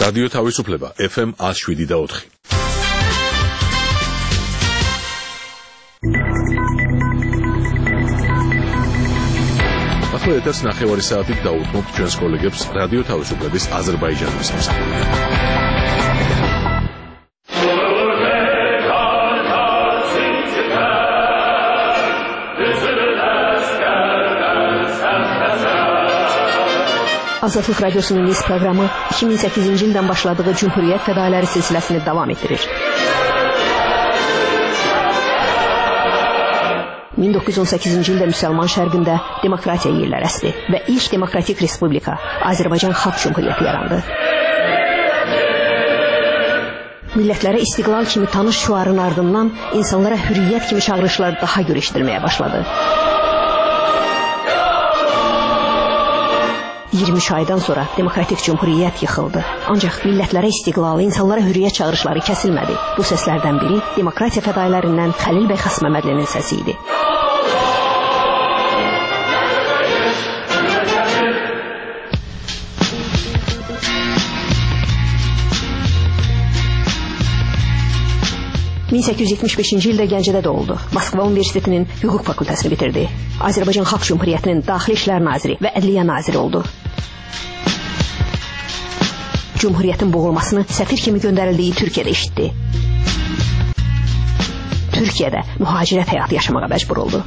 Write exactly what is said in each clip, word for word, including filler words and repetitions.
რადიო თავისუფლება ეფ ემ one oh seven და four. ახლა ეთერს ნახევარი საათით დაუთმობთ ჩვენს კოლეგებს რადიო თავისუფლების აზერბაიჯანის მსახურებით. Azadlık Radyosu'nun ilk programı iki bin sekizinci yıldan başladığı Cumhuriyet Fedaileri silsilesini devam ettirir. bin dokuz yüz on sekizinci ildə Müsəlman şərqində demokratiya yerlər əsdi və ilk demokratik respublika Azərbaycan Xalq Cumhuriyyəti yarandı. Millətlərə istiqlal kimi tanış şüarın ardından insanlara hürriyyət kimi çağırışlar daha gür eşidilməyə başladı. iyirmi üç aydan sonra demokratik cumhuriyyət yıxıldı. Ancaq millətlərə istiqlalı, insanlara hürriyyət çağırışları kəsilmədi. Bu səslərdən biri demokratiya fədailerindən Xəlil bəy Xasməmmədlinin səsi idi. bin səkkiz yüz yetmiş beşinci ildə Gəncədə doğuldu. Moskva Universitetinin hüquq fakültəsini bitirdi. Azərbaycan Xalq Cumhuriyyətinin Daxili İşlər naziri və Ədliyyə naziri oldu. Cumhuriyyətin boğulmasını səfir kimi göndərildiyi Türkiyədə eşitdi. Türkiyədə mühacirət həyatı yaşamağa məcbur oldu.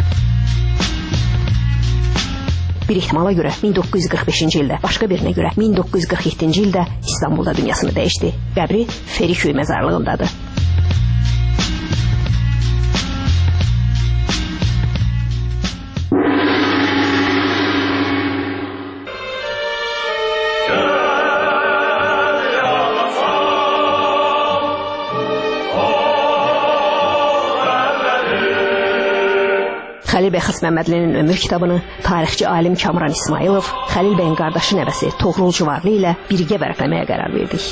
Bir ihtimala görə bin doqquz yüz qırx beşinci ildə, başqa birinə görə bin doqquz yüz qırx yeddinci ildə İstanbulda dünyasını dəyişdi. Qəbri Feriköy məzarlığındadır. Xəlil bəy Xasməmmədlinin ömür kitabını tarixçi alim Kamran İsmailov, Xəlil bəyin qardaşı nəvəsi Toğrul Cüvarlı ilə birgə vərəqləməyə qərar verdik.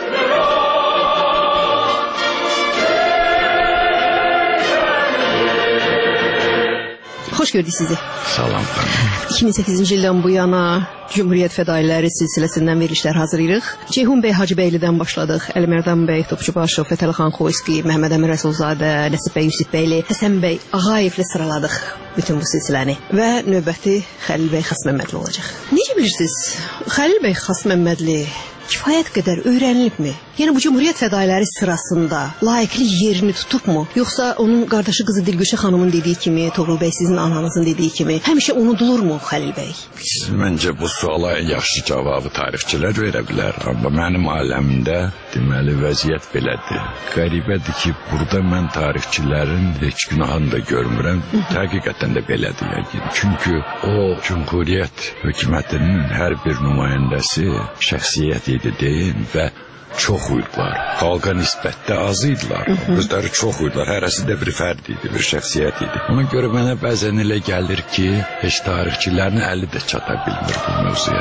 Xoş gördük sizi. Salam. iki bin səkkizinci ildən bu yana Cumhuriyyət Fədailəri silsiləsindən verilişlər hazırlayırıq. Ceyhun bəy Hacıbəylidən başladıq. Əlimərdan bəy Topçubaşov, Fətəli-xan Xoyski, Məhəmməd Əmin Rəsulzadə, Nəsib bəy Yusifbəyli, Həsən bəy Ağayevlə sıraladıq bütün bu silsiləni. Və növbəti Xəlil bəy Xasməmmədli olacaq. Necə bilirsiniz, Xəlil bəy Xasməmmədli kifayət qədər öyrənilibmi? Yəni bu Cumhuriyyət fədailəri sırasında layiqli yerini tutubmu? Yoxsa onun qardaşı qızı Dilgüşə xanımın dediyi kimi, Toğrul bəy sizin ananızın dediyi kimi həmişə unudulurmu Xəlil bəy? Məncə bu suala ən yaxşı cavabı tarixçilər verə bilər. Amma mənim aləmimdə deməli vəziyyət belədir. Qəribədir ki, burada mən tarixçilərin heç günahını da görmürəm. Həqiqətən də belədir. Yəni. Çünki o Cumhuriyyət hökumətinin hər bir nümayəndəsi şəxsiyyət idi deyin və çox uydular. Xalqa nisbətdə az idilər. Özləri çox uydular. Hərəsi də bir fərd idi, bir şəxsiyyət idi. Ona görə mənə bəzən elə gəlir ki, heç tarixçilərin əli də çata bilmir bu mövzuya.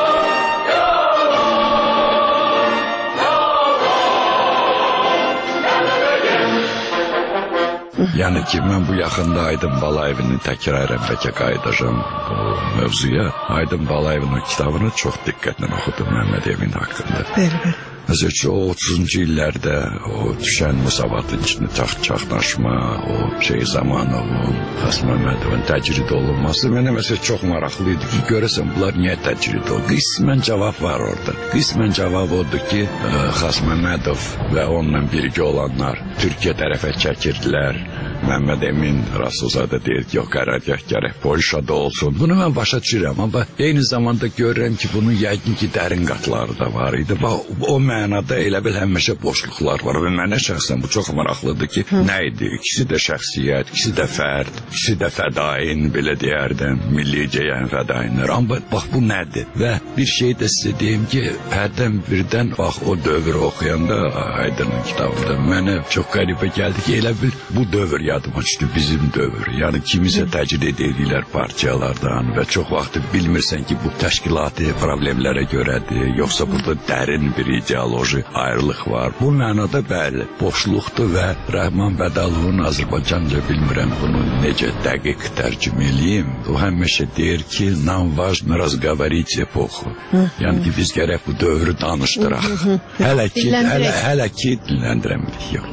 Yəni ki, mən bu yaxında Aydın Balayevin təkrarən bəlkə qayıdacağım bu mövzuya. Aydın Balayevin o kitabını çox diqqətlə oxudum Məhəmməd Emin haqqında. Bəli, bəli. Məsələn ki, o otuzuncu illərdə o düşən müsavatın içində çaxnaşma, o şey Zamanovun, Xasməmmədovun təcrid olunması mənə məsələn çox maraqlı idi ki, görəsən bunlar niyə təcrid oldu? Qismən cavab var orada. Qismən cavab odur ki, Xasməmmədov və onunla birgə olanlar Türkiyə tərəfə çəkirdilər. Məhəmməd Emin Rasulzadə deyir ki, yox, qərargah gərək Polşada olsun. Bunu mən başa düşürəm, amma eyni zamanda görürəm ki, bunun yəqin ki, dərin qatları da var idi. O mənada elə bil həmişə boşluqlar var və mənə şəxsən bu çox maraqlıdır ki, nə idi? İkisi də şəxsiyyət, ikisi də fərd, ikisi də fədain, belə deyərdim, millicəyən fədainlər. Amma bax, bu nədir? Və bir şey də sizə deyim ki, hərdən birdən, bax, o dövr oxuyanda Aydın'ın kitabında mənə çox qəribə gəldi ki, elə bil bu dövr yadıma düşdü bizim dövr. Yəni kimisə təcrid edirlər partiyalardan və çox vaxt bilmirsən ki, bu təşkilati problemlərə görədir, yoxsa burada dərin bir ideoloji ayrılıq var. Bu mənada bəli, boşluqdur və Rəhman Bədalovun Azərbaycanca bilmirəm bunu necə dəqiq tərcümə eləyim. O həmişə deyir ki, nam важно разговорить эпоху. Yəni ki, biz gərək bu dövrü danışdıraq. Hələ ki, hələ, hələ ki dinləndirəmirik. Yox.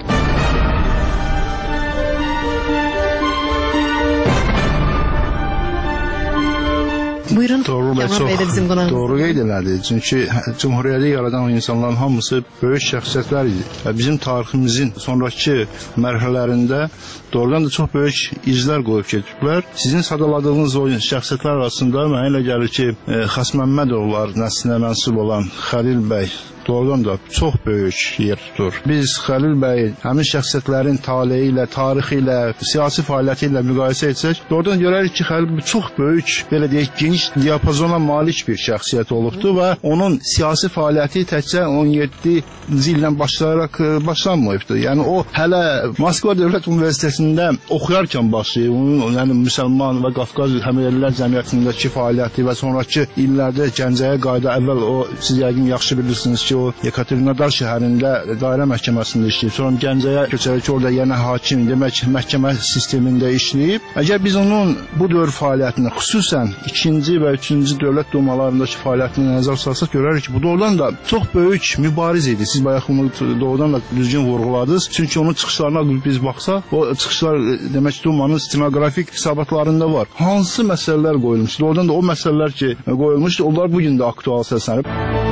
Buyurun. Doğru və çox doğru qeyd elədi. Çünki Cümhuriyyəti yaradan insanların hamısı böyük şəxsiyyətlər idi. Və bizim tariximizin sonrakı mərhələlərində doğrudan da çox böyük izlər qoyub gediblər. Sizin sadaladığınız o şəxsiyyətlər arasında mənə elə gəlir ki, Xas Məmmədovlar nəslinə mənsub olan Xəlil bəy doğrudan da çox böyük yer tutur. Biz Xəlil bəy həmin şəxsiyyətlərin taleyi ilə, tarixi ilə, siyasi fəaliyyəti ilə müqayisə etsək, doğrudan görərik ki, Xəlil bəy çox böyük, belə deyək, geniş diapazona malik bir şəxsiyyət olubdur və onun siyasi fəaliyyəti təkcə on yeddinci ildən başlayaraq başlanmayıbdır. Yəni o hələ Moskva Dövlət Universitetində oxuyarkən başlayıb, onun yəni müsəlman və Qafqaz həmyerlilər cəmiyyətindəki fəaliyyəti və sonrakı illərdə Gəncəyə qayıda əvvəl o siz yəqin yaxşı bilirsiniz ki, o Yekaterinodar şəhərində dairə məhkəməsində işləyib. Sonra Gəncəyə köçərək ki, orada yenə hakim, demək məhkəmə sistemində işləyib. Əgər biz onun bu dövr fəaliyyətini, xüsusən ikinci və üçüncü dövlət dumalarındakı fəaliyyətini nəzər salsaq, görərik ki, bu doğrudan da çox böyük mübariz idi. Siz bayaq bunu doğrudan da düzgün vurğuladınız. Çünki onun çıxışlarına biz baxsaq, o çıxışlar demək dumanın stenoqrafik hesabatlarında var. Hansı məsələlər qoyulmuşdu? Doğrudan da o məsələlər ki, qoyulmuşdu, onlar bugün də aktual səslənib.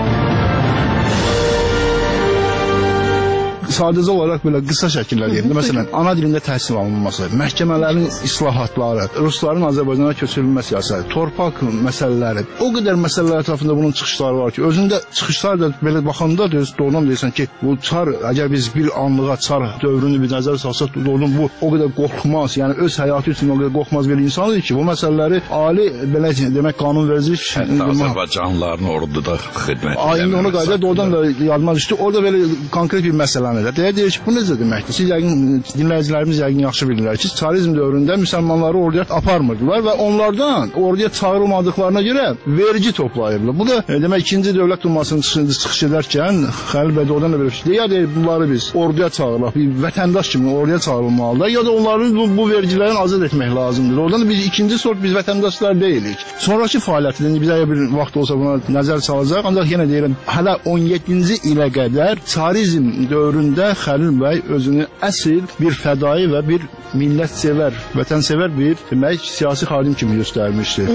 Sadəcə olaraq belə qısa şəkillər deyim. Məsələn, ana dilində təhsil alınması, məhkəmələrin islahatları, rusların Azərbaycana köçürülmə siyasəti, torpaq məsələləri, o qədər məsələlər ətrafında bunun çıxışları var ki, özündə çıxışlar da belə baxanda doğrudan deyirsən ki, bu çar, əgər biz bir anlığa çar dövrünü bir nəzər salsaq, doğrudan bu o qədər qorxmaz, yəni öz həyatı üçün o qədər qorxmaz bir insan idi ki, bu məsələləri ali, belə demək, qanunverici Azərbaycanlıların orduda xidmət edən. Ayında ona qayda doğrudan da yadıma düşdü. Orada belə konkret bir məsələni Deyir, deyir ki, bu necə deməkdir? Siz yəqin, dinləyicilərimiz yəqin yaxşı bilirlər ki, çarizm dövründə müsəlmanları orduya aparmırdılar və onlardan orduya çağırılmadıqlarına görə vergi toplayırlar. Bu da e, demək, ikinci dövlət dumasının çıxış edərkən Xəlil bəy oradan da belə deyir, ya deyir, bunları biz orduya çağırırıq, bir vətəndaş kimi orduya çağırılmalıdır, ya da onları bu, bu vergilərin azad etmək lazımdır. Oradan da biz ikinci sort biz vətəndaşlar deyilik. Sonraki fəaliyyətində bizə bir vaxt olsa buna nəzər salacaq, ancaq yenə deyirəm, hələ on yeddinci ilə qədər çarizm dövründə Xəlil bəy özünü əsl bir fədai və bir millətsevər, vətənsevər bir demək, siyasi xadim kimi göstərmişdir.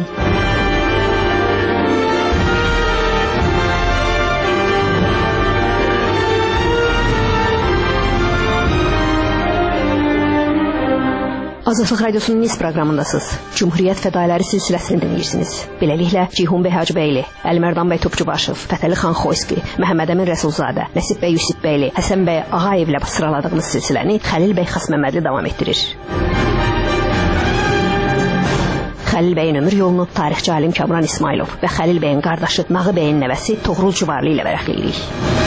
Azadlıq Radiosunun Niz proqramındasınız. Cümhuriyyət fədailəri silsiləsini dinləyirsiniz. Beləliklə, Ceyhun bəy Hacıbəyli, Əlimərdan bəy Topçubaşov, Fətəli xan Xoyski, Məhəmməd Əmin Rəsulzadə, Nəsib bəy Yusifbəyli, Həsən bəy Ağayevlə sıraladığımız silsiləni Xəlil bəy Xas Məmmədli davam etdirir. Xəlil bəyin ömür yolunu tarixçi alim Kamran İsmailov və Xəlil bəyin qardaşı Nağı bəyin nəvəsi Toğrul Cuvarlı ilə vərəqləyirik.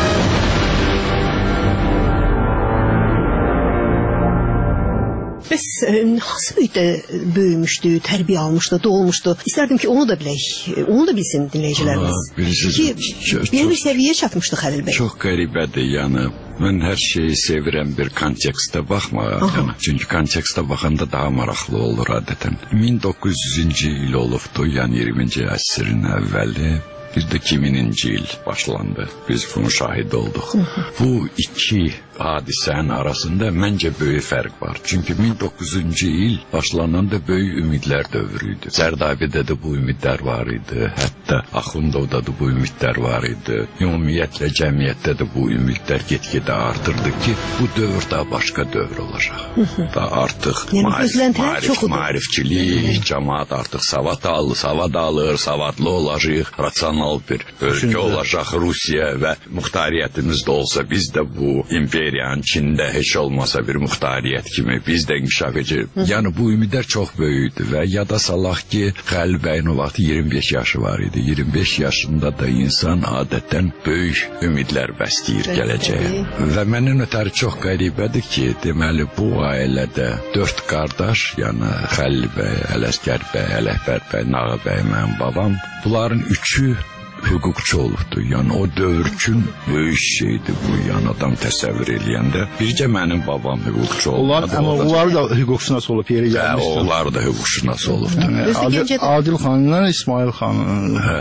Bəs hansı müddətdə böyümüşdü, tərbiyə almışdı, doğulmuşdu? İstərdim ki, onu da bilək, onu da bilsin dinləyicilərimiz. Ki, nə bir səviyyə çatmışdı Xəlil bəy? Çox qəribədir, yəni. Mən hər şeyi sevirəm bir kontekstə baxmağa. Çünki kontekstə baxanda daha maraqlı olur adətən. min doqquz yüzüncü il olubdu, yəni iyirminci əsrin əvvəli. Bir də iki mininci il başlandı. Biz bunun şahidi olduq. Bu iki hadisənin arasında məncə böyük fərq var. Çünki min doqquz yüzüncü il başlananda böyük ümidlər dövrü idi. Zərdabidə də bu ümidlər var idi. Hətta Axundovda da bu ümidlər var idi. Ümumiyyətlə cəmiyyətdə də bu ümidlər get-gedə artırdı ki, bu dövr daha başqa dövr olacaq. Daha artıq maarifçilik, cəmaat artıq savad alır, savad alır, savadlı olacaq, rasional bir ölkə olacaq Rusiya və muxtariyyətimiz də olsa biz də bu imperiya xeyr, yəni Çində heç olmasa bir muxtariyyət kimi biz də inkişaf edəcək. Yəni bu ümidlər çox böyükdü və yada salaq ki, Xəlil bəyin o vaxt iyirmi beş yaşı var idi. iyirmi beş yaşında da insan adətən böyük ümidlər bəsləyir gələcəyə. Və məndən ötəri çox qəribədir ki, deməli bu ailədə dörd qardaş, yəni Xəlil bəy, Ələsgər bəy, Ələkbər bəy, Nağı bəy, mənim babam, bunların üçü hüquqçu olubdu. Yəni o dövr üçün böyük şeydi bu. Yəni adam təsəvvür eləyəndə. Bircə mənim babam hüquqçu oldu. Onlar, amma onlar da hüquqşünas olub yeri gəlmişdi. Hə, onlar da hüquqşünas olubdu. Adil, Adil xanla İsmail xan. Hə.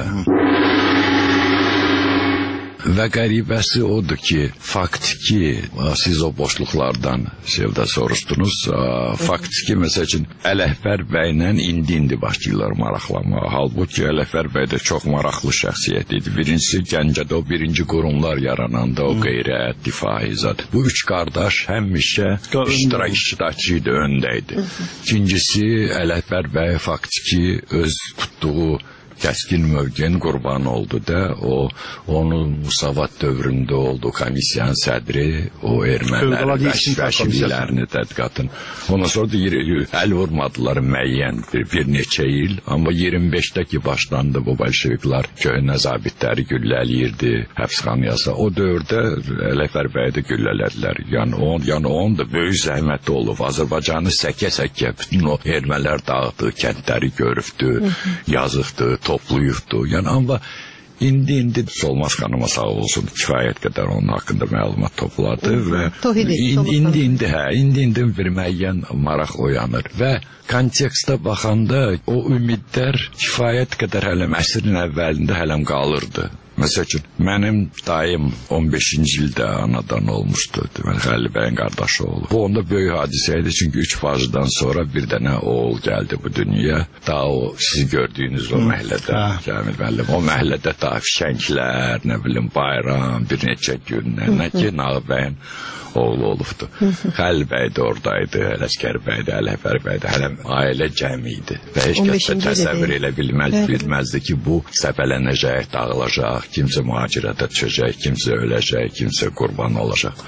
Və qəribəsi odur ki, faktiki, siz o boşluqlardan sevdə soruşdunuz, faktiki, məsəl üçün, Ələkbər bəylə indi-indi başlayırlar maraqlanmağa. Halbuki Ələkbər bəy də çox maraqlı şəxsiyyət idi. Birincisi, Gəncədə o birinci qurumlar yarananda, o qeyrət, difahi zat. Bu üç qardaş həmişə iştirak, iştirakçı idi, öndə idi. İkincisi, Ələkbər bəy faktiki öz tutduğu kəskin mövqenin qurbanı oldu da, o, onun Musavat dövründə oldu komissiyanın sədri, o ermənilərin vəşvəşiliklərini tədqiqatın. Ondan sonra da əl vurmadılar müəyyən bir, bir neçə il, amma iyirmi beşdə ki başlandı bu bolşeviklər köhnə zabitləri gülləliyirdi, həbsxanayasa. O dövrdə Ələkbər bəyi də güllələdilər. Yəni on, yəni on da böyük zəhməti olub. Azərbaycanı səkə-səkə bütün o ermənilər dağıtdığı kəndləri görübdü, yazıqdı, topluyubdu. Yəni amma indi-indi Solmaz xanıma sağ olsun kifayət qədər onun haqqında məlumat topladı və indi-indi hə, indi-indi bir müəyyən maraq oyanır və kontekstə baxanda o ümidlər kifayət qədər hələm əsrin əvvəlində hələm qalırdı. Məsəl üçün, mənim dayım on beşinci ildə anadan olmuşdu. Deməli, Xəlil bəyin qardaşı oldu. Bu onda böyük hadisə idi, çünki üç bacıdan sonra bir dənə oğul gəldi bu dünyaya. Daha o, siz gördüyünüz o məhəllədə, Cəmil müəllim, o məhəllədə daha fişənglər, nə bilim, bayram, bir neçə gün, nə ki, Nağı bəyin oğlu olubdu. Xəlil bəy də oradaydı, Ələsgər bəy də, Ələkbər bəy də, hələm ailə cəmi idi. Və heç kəs də təsəvvür elə bilməz, bilməzdi ki, bu səpələnəcək, dağılacaq, kimsə mühacirətə düşəcək, kimsə öləcək, kimsə qurban olacaq.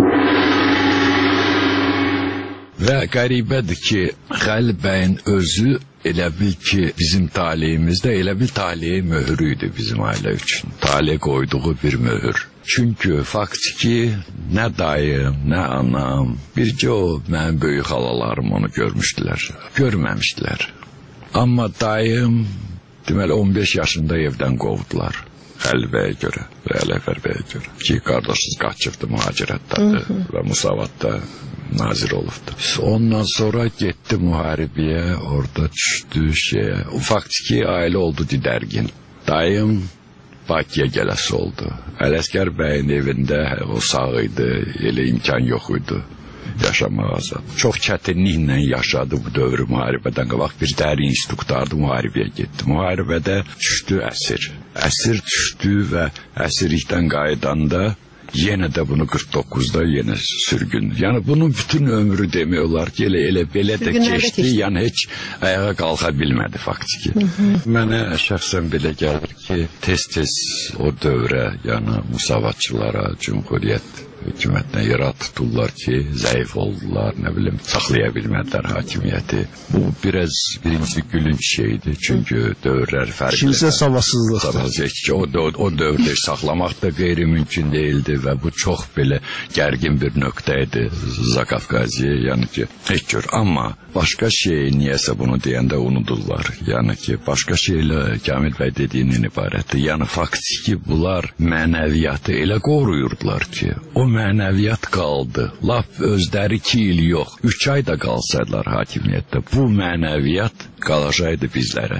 Və qəribədir ki, Xəlil bəyin özü elə bil ki, bizim taleyimizdə elə bil taleyi möhürü idi bizim ailə üçün. Taley qoyduğu bir möhür. Çünki faktiki nə dayım, nə anam, bircə o mənim böyük xalalarım onu görmüşdülər, görməmişdilər. Amma dayım, deməli on beş yaşında evdən qovdular. Xəlil bəyə görə və Ələkbər bəyə görə. Ki, qardaşız qaçıbdı mühacirətdədir və Musavatda nazir olubdu. Ondan sonra getdi müharibəyə, orada düşdü şeyə. Faktiki ailə oldu didərgin. Dayım Bakıya gələsi oldu. Ələsgər bəyin evində o sağ idi, elə imkan yox idi yaşamağa. Çox çətinliklə yaşadı bu dövrü müharibədən qabaq. Bir dəri instruktardı, müharibəyə getdi. Müharibədə düşdü əsir. Əsir düşdü və əsirlikdən qayıdanda yenə də bunu qırx doqquzda yenə sürgün. Yəni bunun bütün ömrü demək olar ki, elə, elə belə də keçdi, yəni heç ayağa qalxa bilmədi faktiki. Mənə şəxsən belə gəlir ki, tez-tez o dövrə, yəni musavatçılara, Cumhuriyyət hökumətinə yerə tuturlar ki, zəif oldular, nə bilim, saxlaya bilmədilər hakimiyyəti. Bu biraz birinci gülünç şeydir, çünki dövrlər fərqli. İkincisi savadsızlıq. O, o, o dövrdə saxlamaq da qeyri-mümkün deyildi və bu çox belə gərgin bir nöqtə idi Zakafqaziyə, yəni ki, heç cür. Amma başqa şey niyəsə bunu deyəndə unudurlar. Yəni ki, başqa şeylə Kamil bəy dediyindən ibarətdir. Yəni faktiki bunlar mənəviyyatı elə qoruyurdular ki, o mənəviyyat qaldı. Laf özləri iki il yox, üç ay da qalsaydılar hakimiyyətdə, bu mənəviyyat qalacaqdı bizlərə.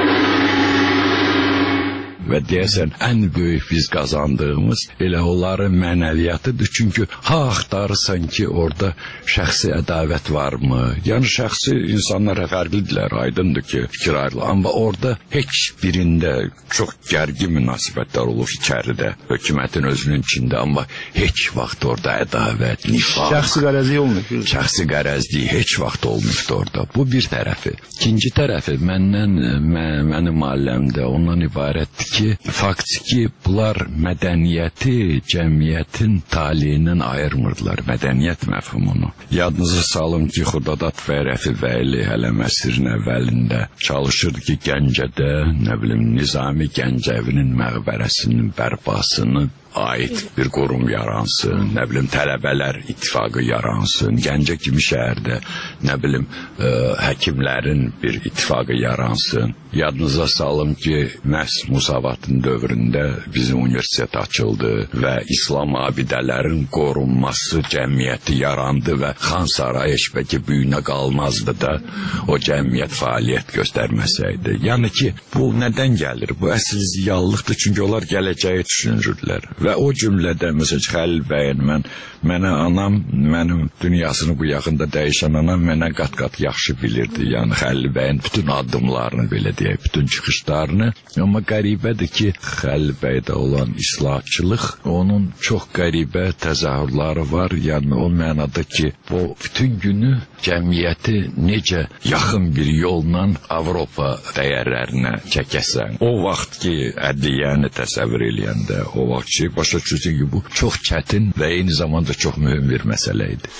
Və deyəsən, ən böyük biz qazandığımız elə onların mənəviyyatıdır. Çünki ha axtarırsan ki, orada şəxsi ədavət varmı? Yəni, şəxsi insanlar fərqlidirlər, aydındır ki, fikir ayrılır. Amma orada heç birində çox gərgin münasibətlər olur içəridə, hökumətin özünün içində. Amma heç vaxt orada ədavət, nifaq, şəxsi qərəzlik olmuyor. Şəxsi qərəzlik heç vaxt olmuyor orada. Bu bir tərəfi. İkinci tərəfi, məndən, mən, mənim ailəmdə ondan ibarətdir ki, ki, faktiki bunlar mədəniyyəti cəmiyyətin taliyindən ayırmırdılar, mədəniyyət məfhumunu. Yadınızı salım ki, Xudadad və Rəfi Bəyli hələ məsrin əvvəlində çalışırdı ki, Gəncədə, nə bilim, Nizami Gəncəvinin məqbərəsinin bərpasını ait bir qurum yaransın, nə bilim, tələbələr ittifaqı yaransın, Gəncə kimi şəhərdə, nə bilim, ə, həkimlərin bir ittifaqı yaransın. Yadınıza salım ki, məhz Musavatın dövründə bizim universitet açıldı və İslam abidələrin qorunması cəmiyyəti yarandı və Xan Sarayı heç bəlkə büyünə qalmazdı da o cəmiyyət fəaliyyət göstərməsəydi. Yəni ki, bu nədən gəlir? Bu əsl ziyalılıqdır, çünki onlar gələcəyi düşünürdülər. Və o cümlədə, məsələn, Xəlil bəyin, mən, mənə anam, mənim dünyasını bu yaxında dəyişən anam mənə qat-qat yaxşı bilirdi. Yəni, Xəlil bəyin bütün addımlarını, belə deyək, bütün çıxışlarını. Amma qəribədir ki, Xəlil bəydə olan islahatçılıq, onun çox qəribə təzahürləri var. Yəni, o mənada ki, bu bütün günü cəmiyyəti necə yaxın bir yolla Avropa dəyərlərinə çəkəsən. O vaxt ki, ədliyyəni təsəvvür eləyəndə, o vaxt ki, başa düşürsən ki, bu çox çətin və eyni zamanda çox mühüm bir məsələ idi.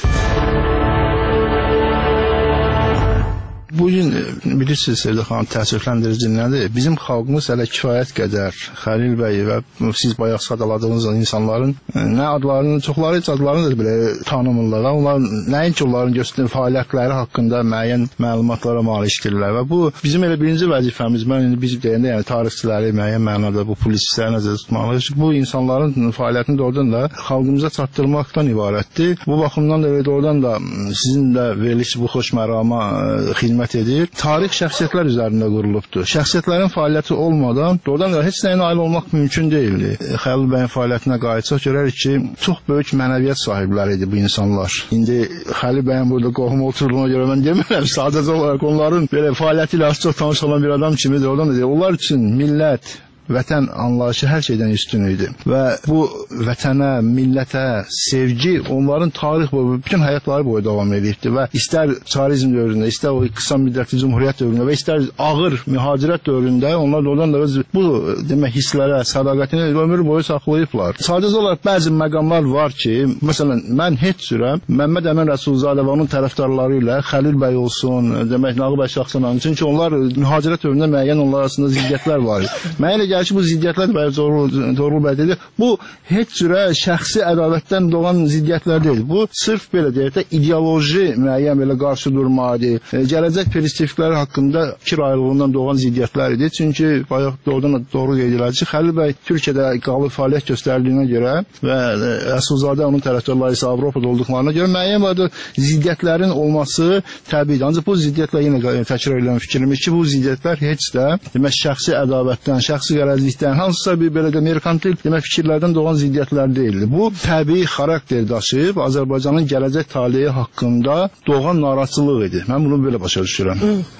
Bugün bilirsiniz Sevda xanım, təəssüfləndirici nədir? Bizim xalqımız hələ kifayət qədər Xəlil bəy və siz bayaq sadaladığınız insanların nə adlarını, çoxları heç adlarını da belə tanımırlar. Onlar nəinki onların göstərdiyi fəaliyyətləri haqqında müəyyən məlumatlara malikdirlər və bu bizim elə birinci vəzifəmiz. Mən indi biz deyəndə, yəni tarixçiləri müəyyən mənada bu polisləri nəzərdə tutmalıyıq. Bu insanların fəaliyyətini doğrudan da xalqımıza çatdırmaqdan ibarətdir. Bu baxımdan da doğrudan da sizin də veriliş bu xoş mərama xidmət edir. Tarix şəxsiyyətlər üzərində qurulubdur. Şəxsiyyətlərin fəaliyyəti olmadan doğrudan da heç nəyə nail olmaq mümkün deyildi. Xəlil bəyin fəaliyyətinə qayıtsaq görərik ki, çox böyük mənəviyyət sahibləri idi bu insanlar. İndi Xəlil bəyin burada qohum oturduğuna görə mən demirəm, sadəcə olaraq onların belə fəaliyyəti ilə az çox tanış olan bir adam kimi doğrudan da deyir. Onlar üçün millət, vətən anlayışı hər şeydən üstün idi və bu vətənə, millətə sevgi onların tarix boyu, bütün həyatları boyu davam edibdi və istər çarizm dövründə, istər o qısa müddətli cumhuriyyət dövründə və istər ağır mühacirət dövründə onlar doğrudan da öz bu demək hisslərə, sədaqətini ömür boyu saxlayıblar. Sadəcə olaraq bəzi məqamlar var ki, məsələn, mən heç cürə Məmməd Əmin Rəsulzadə və onun tərəfdarları ilə Xəlil bəy olsun, demək Nağı bəy şəxsən, çünki onlar mühacirət dövründə müəyyən onlar arasında ziddiyyətlər var idi. Mənə gəlir ki, bu ziddiyyətlər bəy Zorlu bəy dedi. Bu heç cürə şəxsi ədavətdən doğan ziddiyyətlər deyil. Bu sırf belə deyək də ideoloji müəyyən belə qarşı durmadır. E, gələcək perspektivləri haqqında fikir ayrılığından doğan ziddiyyətlər idi. Çünki bayaq doğrudan doğru qeyd edilir ki, Xəlil bəy Türkiyədə qalıb fəaliyyət göstərdiyinə görə və Rəsulzadə onun tərəfdarları isə Avropada olduqlarına görə müəyyən belə ziddiyyətlərin olması təbiidir. Ancaq bu ziddiyyətlə yenə təkrar edən fikrimiz ki, bu ziddiyyətlər heç də demək şəxsi ədavətdən, şəxsi qərəzlikdən, hansısa bir belə də merkantil demək fikirlərdən doğan ziddiyyətlər deyildi. Bu təbii xarakter daşıyıb Azərbaycanın gələcək taleyi haqqında doğan narahatçılıq idi. Mən bunu belə başa düşürəm.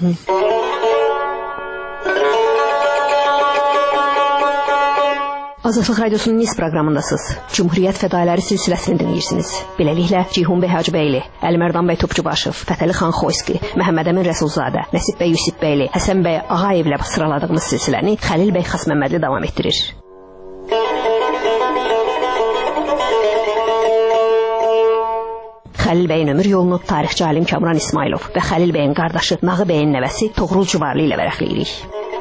Azadlıq Radiosunun Niz proqramındasınız. Cumhuriyyət fədailəri silsiləsini dinləyirsiniz. Beləliklə, Ceyhun bəy Hacıbəyli, Əlimərdan bəy Topçubaşov, Fətəli xan Xoyski, Məhəmməd Əmin Rəsulzadə, Nəsib bəy Yusifbəyli, Həsən bəy Ağayevlə sıraladığımız silsiləni Xəlil bəy Xasməmmədli davam etdirir. Xəlil bəyin ömür yolunu tarixçi alim Kamran İsmailov və Xəlil bəyin qardaşı Nağı bəyin nəvəsi Toğrul Cuvarlı ilə vərəqləyirik.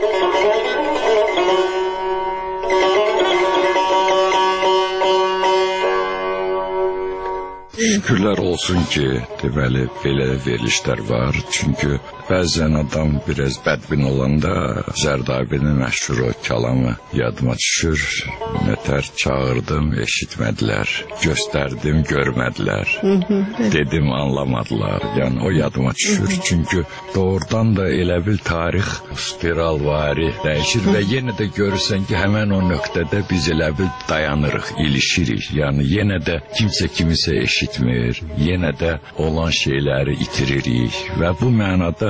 Şükürlər olsun ki, deməli, belə verilişlər var. Çünki bəzən adam biraz bədbin olanda Zərdabinin məşhur o kəlamı yadıma düşür. Nətər çağırdım, eşitmədilər. Göstərdim, görmədilər. Dedim, anlamadılar. Yəni, o yadıma düşür. Çünki doğrudan da elə bil tarix spiralvari dəyişir və yenə də görürsən ki, həmən o nöqtədə biz elə bil dayanırıq, ilişirik. Yəni, yenə də kimsə kimisə eşitmir, yenə də olan şeyləri itiririk və bu mənada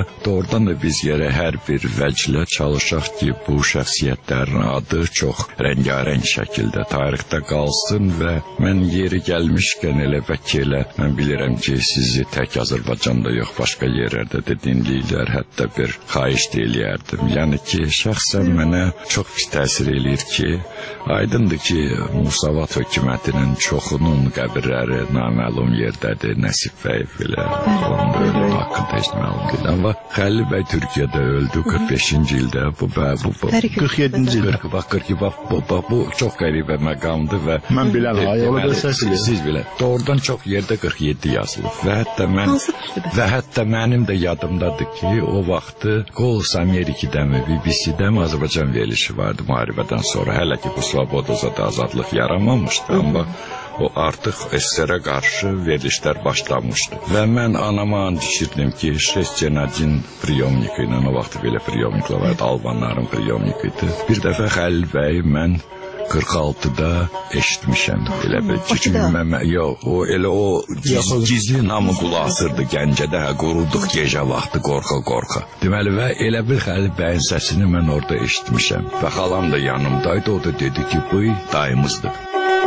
doğrudan da biz yerə hər bir vəclə çalışaq ki, bu şəxsiyyətlərin adı çox rəngarəng şəkildə tarixdə qalsın və mən yeri gəlmişkən elə vəkillə, mən bilirəm ki, sizi tək Azərbaycanda yox, başqa yerlərdə də dinləyirlər, hətta bir xahiş də eləyərdim. Yəni ki, şəxsən mənə çox pis təsir eləyir ki, aydındır ki, Musavat hökumətinin çoxunun qəbirləri naməlum yerdədir, Nəsib Bəyev ilə, onun da ölüm haqqında heç məlum deyil. Amma Xəlil bəy Türkiyədə öldü qırx beşinci ildə, bu, bu, bu qırx yeddinci ildə. Bax, qırx, bax, bu, bu, bu çox qəribə məqamdır və mən bilən, ay, ola bilsəz siz, siz bilən, doğrudan çox yerdə qırx yeddi yazılıb və hətta mən, və hətta mənim də yadımdadır ki, o vaxtı Qolus Amerikidəmi, B B C-dəmi Azərbaycan verilişi vardı müharibədən sonra, hələ ki, bu Svobodozada azadlıq yaramamışdı, amma o artıq S S R-ə qarşı verilişlər başlamışdı. Və mən anama and içirdim ki, Şesçenadin priyomniku ilə, o vaxt belə priyomniklər vardı, Albanların priyomniku idi. Bir dəfə Xəlil bəy mən qırx altıda eşitmişəm. Elə bir ki, mən, yox, o, elə o gizli namı qulaq asırdı Gəncədə, hə, quruduq gecə vaxtı, qorxa-qorxa. Deməli, və elə bir Xəlil bəyin səsini mən orada eşitmişəm. Və xalam da yanımdaydı, o da dedi ki, bu dayımızdır.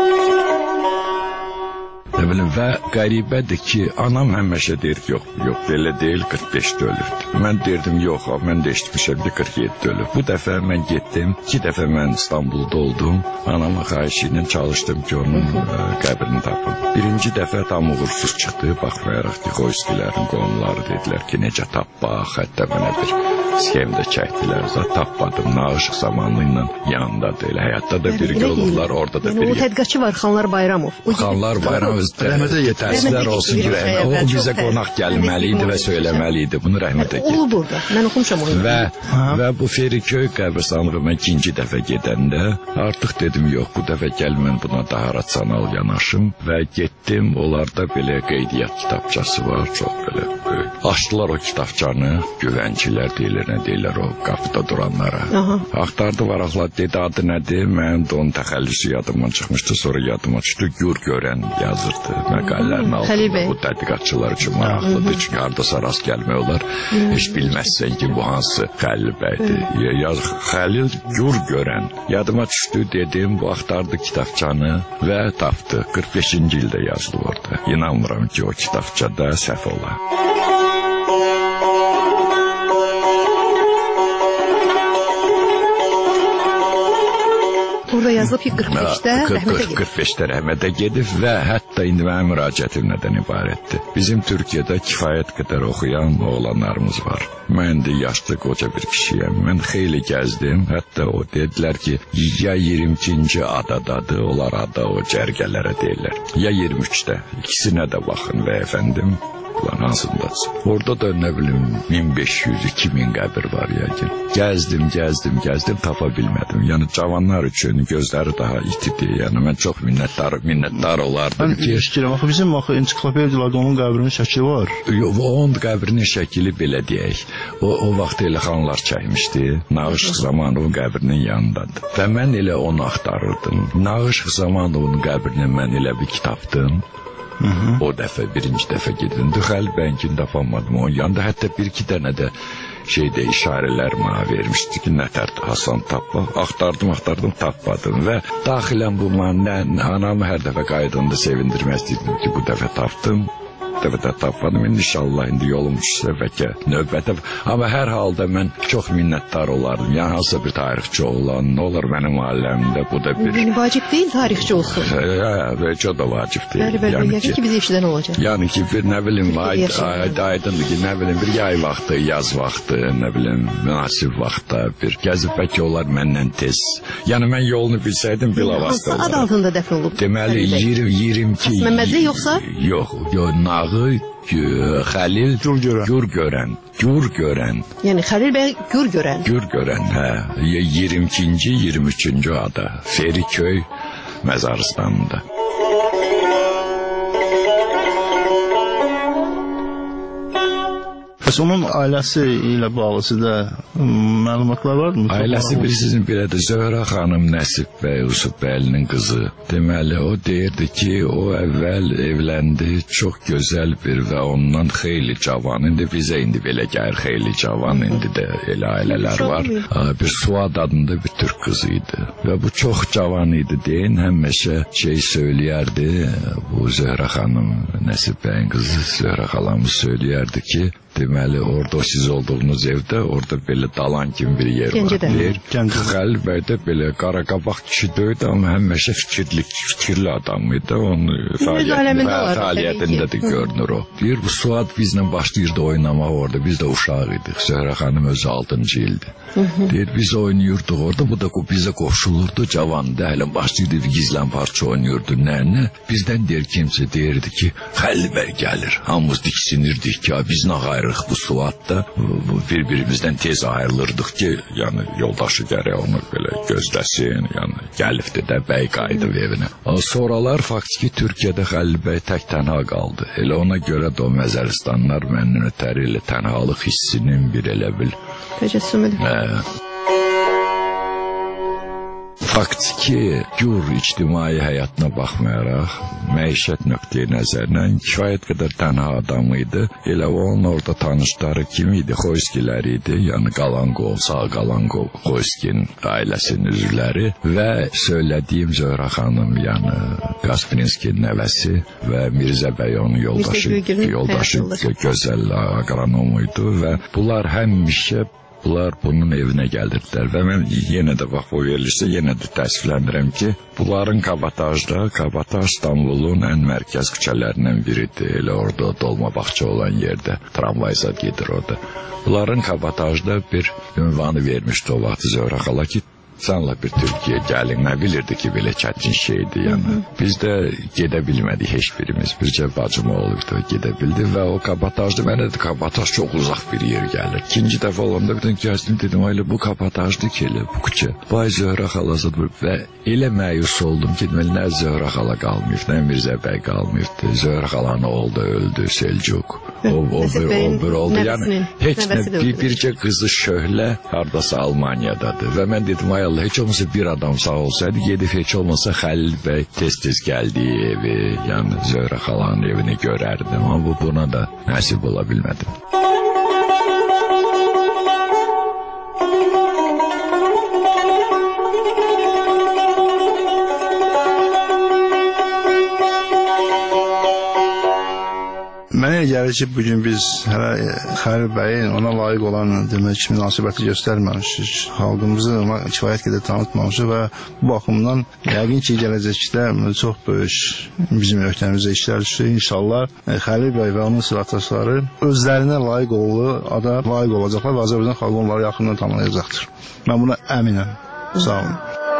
Nə bilim, və qəribədir ki, anam həmişə deyir ki, yox, yox, belə deyil, qırx beşdə ölübdür. Mən deyirdim, yox, mən də eşitmişəm ki, qırx yeddidə ölüb. Bu dəfə mən getdim, iki dəfə mən İstanbulda oldum, anama xahişi ilə çalışdım ki, onun ə, qəbrini tapım. Birinci dəfə tam uğursuz çıxdı, baxmayaraq ki, Xoyskilərin qonumları dedilər ki, necə tapmaq, hətta mənə bir skem də çəkdilər, zat tapmadım, nağışıq zamanlı ilə yanındadır, elə həyatda da birgə olurlar, orada da birgə. O tədqiqatçı var, Xanlar Bayramov. Xanlar Bayramov rəhmətə yetərsizlər olsun ki, o bizə qonaq gəlməli idi və söyləməli idi, bunu rəhmətə get. Olu burada, mən oxumuşam onu. Və, və bu Feriköy qəbristanlığı mən ikinci dəfə gedəndə, artıq dedim, yox, bu dəfə gəl mən buna daha rasional yanaşım və getdim, onlarda belə qeydiyyat kitabçası var, çox belə böyük. Açdılar o kitabçanı, güvəncilər deyilir, nə deyirlər o qapıda duranlara. Aha. Axtardı varaqlar, dedi adı nədir, mən də onun təxəllüsü yadımdan çıxmışdı, sonra yadıma çıxdı, gür görən yazırdı məqalələrin altında. Bu tədqiqatçılar üçün maraqlıdır, çünki hardasa rast gəlmək olar, heç bilməzsən ki, bu hansı Xəlil bəydir. Yaz, Xəlil gür görən. Yadıma düşdü, dedim, bu axtardı kitabçanı və tapdı. qırx beşinci ildə yazılıb orada. İnanmıram ki, o kitabçada səhv ola. Burada yazılıb ki, qırx beşdə rəhmətə gedib. qırx beşdə rəhmətə gedib və hətta indi mənim müraciətim nədən ibarətdir. Bizim Türkiyədə kifayət qədər oxuyan oğlanlarımız var. Mən də yaşlı qoca bir kişiyəm. Mən xeyli gəzdim. Hətta o dedilər ki, ya iyirmi ikinci adadadır, onlar ada o cərgələrə deyirlər. Ya iyirmi üçdə. İkisinə də baxın və əfəndim. Hansındasın? Orada da nə bilim min beş yüz iki min qəbir var yəqin. Gəzdim, gəzdim, gəzdim, tapa bilmədim. Yəni cavanlar üçün gözləri daha itidir. Yəni mən çox minnətdar, minnətdar olardım mən ki. Mən istəyirəm, axı bizim axı ensiklopediyalarda onun qəbrinin şəkli var. Yox, onun qəbrinin şəkli belə deyək. O o vaxt elə xanlar çəkmişdi. Nağışıq Zamanovun qəbrinin yanındadır. Və mən elə onu axtarırdım. Nağışıq Zamanovun qəbrini mən elə bir tapdım. Hı -hı. O dəfə, birinci dəfə gedildi, Xəlil bəyinkini tapamadım, onun yanında hətta bir-iki dənə də şeydə işarələr mənə vermişdi ki, nətər Hasan tapma, axtardım, axtardım, tapmadım və daxilən bu mənə, anamı hər dəfə qaydında sevindirmək istəyirdim ki, bu dəfə tapdım. Dəfə tapmadım, inşallah indi yolum düşsə bəlkə növbətə. Amma hər halda mən çox minnətdar olardım. Yəni hansısa bir tarixçi olan, nə olur mənim aləmdə, bu da bir... Yəni vacib deyil tarixçi olsun. Hə, çox da vacib deyil. Bəli, bəli, yəni ki, bizi eşidən olacaq. Yəni ki, bir nə bilim, aydındır ki, nə bilim, bir yay vaxtı, yaz vaxtı, nə bilim, münasib vaxtda bir gəzib bəlkə olar məndən tez. Yəni mən yolunu bilsəydim, bilavasitə olaraq. Hansı ad altında dəfn olub? Deməli, iyirmi iki... Məmmədli yoxsa? Yox, yox, Nağı, Xəlil Gür görən. Gür görən. Gür görən. Yəni Xəlil bəy Gür görən. Gür görən, hə. iyirmi ikinci, iyirmi üçüncü ada. Feriköy məzarstanında. Bəs onun ailəsi ilə bağlısı da məlumatlar varmı? Ailəsi bilirsiniz belədir. Zöhrə xanım Nəsib bəy Yusuf bəylinin qızı. Deməli o deyirdi ki, o əvvəl evləndi, çox gözəl bir və ondan xeyli cavan. İndi bizə indi belə gəlir, xeyli cavan indi də elə ailələr var. Bir Suad adında bir Türk qızı idi və bu çox cavan idi deyin, həmişə şey söyləyərdi. Bu Zöhrə xanım Nəsib bəyin qızı Zöhrə xalamız söyləyərdi ki, deməli orada siz olduğunuz evdə orada belə dalan kimi bir yer var. Deyir, Xəlil bəy də belə qara qabaq kişi deyildi, amma həmişə fikirli, fikirli adam idi. Onun fəaliyyətində də görünür o. Deyir, bu Suad bizlə başlayırdı oynamaq orada. Biz də uşaq idik. Zöhrə xanım özü altıncı ildi. Deyir, biz oynayırdıq orada. Bu da bizə qoşulurdu. Cavandı. Hələ başlayırdı, gizlən parça oynayırdı. Nə, nə? Bizdən deyir, kimsə deyirdi ki, Xəlil bəy gəlir. Hamımız diksinirdik ki, biz nə ayrıq bu Suadda. Bir-birimizdən tez ayrılırdıq ki, yəni yoldaşı gərək onu belə gözləsin. Yəni gəlifdi də bəy qayıdıb evinə. Sonralar faktiki Türkiyədə Xəlil bəy tək tənha qaldı. Elə ona görə də o Məzəristanlar məndən ötəri elə tənhalıq hissinin bir elə bil təcəssüm edir. Faktiki gür ictimai həyatına baxmayaraq, məişət nöqteyi nəzərdən kifayət qədər tənha adam idi. Elə onun orada tanışları kim idi? Xoyskilər idi. Yəni Qalangov, sağ Qalangov, Xoyskinin ailəsinin üzvləri və söylədiyim Zöhrə xanım, yəni Qasprinskinin nəvəsi və Mirzə bəy onun yoldaşı, yoldaşı gözəl aqronomu idi və bunlar həmişə Bunlar bunun evinə gəlirdilər və mən yenə də bax o verilirsə, yenə də təəssüfləndirəm ki, bunların Kabatajda, Kabataj İstanbulun ən mərkəz küçələrindən biridir. Elə orada dolma bağça olan yerdə, tramvay zad gedir orada. Bunların Kabatajda bir ünvanı vermişdi o vaxt Zöhrə xala ki, Sanla bir Türkiye gəlin, nə bilirdi ki, belə çətin şeydi, yəni. Biz də gedə bilmədik heç birimiz, bircə bacım olubdu, gedə bildi və o Kabatajda, mənə də Kabataj çox uzaq bir yer gəlir. İkinci dəfə olanda bir dənə gəldim, dedim, ayla bu Kabatajdı ki, elə bu küçə. Vay Zöhrə xalasıdır və elə məyus oldum ki, deməli, nə Zöhrə xala qalmayıb, nə Mirzə bəy qalmayıbdı. Zöhrə xalanın oğlu da öldü, Selçuk. O, o, bir, o bir oldu, yəni heç nə, bir, bircə qızı Şöhlə hardasa Almaniyadadır və mən dedim, ay Allah, heç olmasa bir adam sağ olsaydı, gedib heç olmasa Xəlil bəy tez-tez gəldiyi evi, yəni Zöhrə xalanın evini görərdim, amma bu buna da nəsib ola bilmədim. Mənə gəlir ki, bugün biz hələ Xəlil bəyin ona layiq olan demək ki, münasibəti göstərməmişik. Xalqımızı ona kifayət qədər tanıtmamışıq və bu baxımdan yəqin ki, gələcəkdə çox böyük bizim öhdəmizə işlər düşür. İnşallah Xəlil bəy və onun sirdaşları özlərinə layiq olduğu ada layiq olacaqlar və Azərbaycan xalqı onları yaxından tanıyacaqdır. Mən buna əminəm. Sağ olun.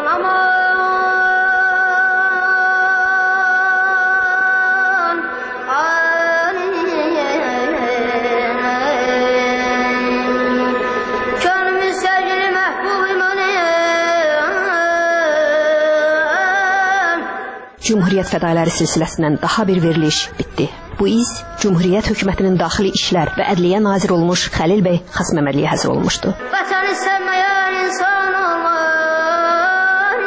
Cumhuriyyət fədailəri silsiləsindən daha bir veriliş bitdi. Bu iz Cumhuriyyət hökumətinin daxili işlər və ədliyyə nazir olmuş Xəlil bəy Xasməmədliyə həsr olunmuşdu. Vətəni sevməyən insan olmaz.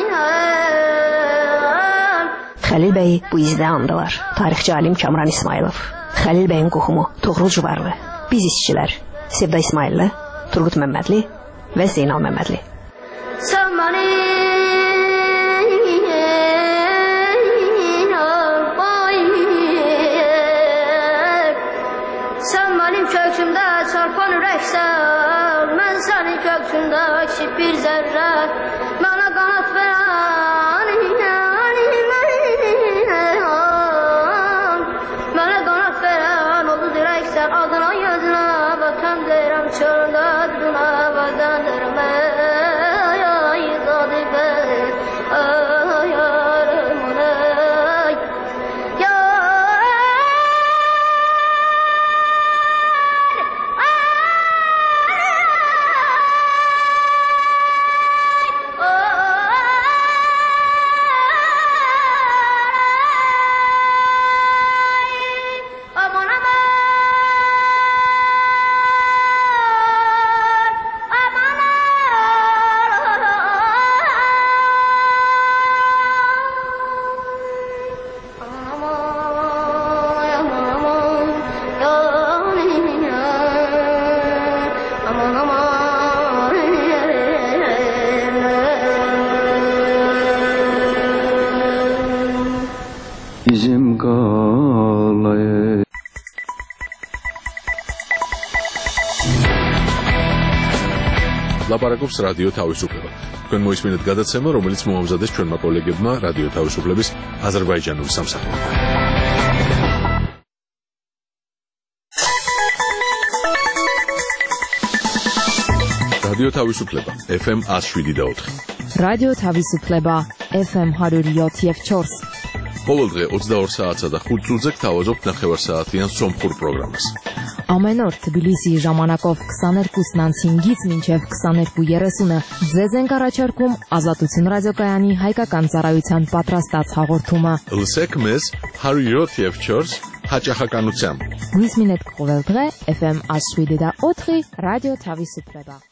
Xəlil bəyi bu izdə andılar. Tarixçi alim Kamran İsmailov, Xəlil bəyin qohumu Toğrul Cuvarlı, biz işçilər Sevda İsmailli, Turgut Məmmədli və Zeynal Məmmədli. Sevməni köksümdə çarpan ürəksən, mən sənin köksündə kiçik bir zərrə, mənə qanat verən, mənə qanat verən, oldu dirəksən, adına gözünə, vətən deyirəm, çöldə dünə, vətən deyirəm, ay dadı bəy, ay yarım, ay, ლაპარაკობს რადიო თავისუფლება. თქვენ მოისმინეთ გადაცემა, რომელიც მოამზადეს ჩვენმა კოლეგებმა რადიო თავისუფლების აზერბაიჯანული სამსახურიდან. რადიო თავისუფლება ეფ ემ one oh seven და four. რადიო თავისუფლება ეფ ემ one oh seven და four. ყოველდღე ოცდაორ საათსა და ხუთ წუთზე გთავაზობთ ნახევარსაათიან სომხურ პროგრამას. Ամեն օր Թբիլիսի ժամանակով twenty-two հինգից մինչև twenty-two thirty-ը ձեզ ենք առաջարկում Ազատություն ռադիոկայանի հայկական ծառայության պատրաստած հաղորդումը։ Լսեք մեզ one oh seven და four հաճախականությամբ։ Գույս մինետ կողել դղե էֆ էմ one oh seven და four ռադիո Թավիսուպլեբա։